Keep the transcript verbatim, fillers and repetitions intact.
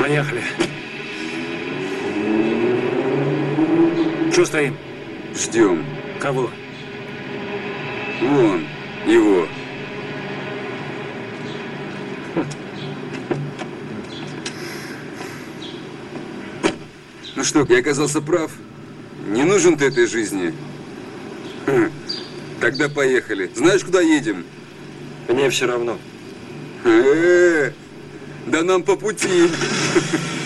Поехали. Чего стоим? Ждем. Кого? Вон, его. Ну что, я оказался прав? Не нужен ты этой жизни? Хм. Тогда поехали. Знаешь, куда едем? Мне все равно. Э-э-э, да нам по пути.